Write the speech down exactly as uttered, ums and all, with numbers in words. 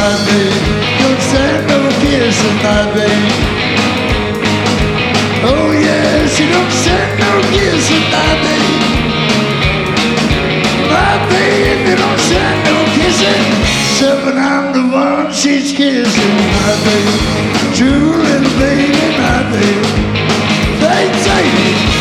my babe. Don't send no kissing, my babe. Oh yeah, she don't send no kissing, my babe. My babe, you don't send no kissing. Except I'm the one she's kissing, my babe. True little baby, my babe. They say